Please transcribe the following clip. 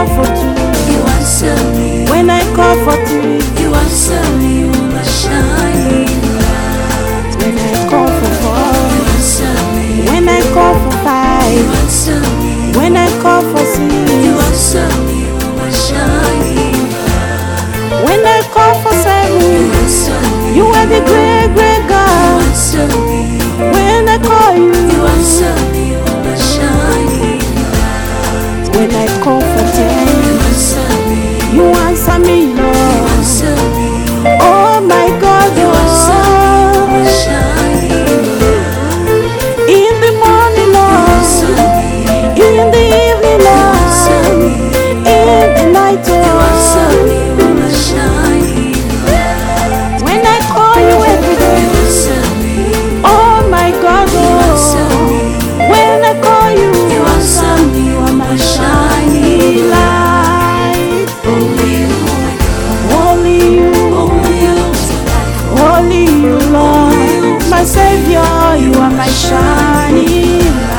call for two, You answer me. when I call for three, You answer me. You are my shining light. when I call for four, You answer me. when I call for You five, answer me. when I call for You six, answer me. You are my shining light. when I call for You seven, answer me. you are the great, great You God. answer me. When I call You you, answer me. You are my shining light. when I call for You 10, answer me. you answer me, You Lord. answer me. Oh my God, You answer me. You are my oh, shining light. in the morning, You Lord, answer me. in the evening, You answer Lord, me. in the night, You answer oh, me. You are my shining light. when I call you every You day, answer me. oh my God, You answer oh, me. when I call you, You answer me. you are my shining shining light. Only you, oh my God. Only you, Only you to life. only you, Lord, my Savior, you are my shining light.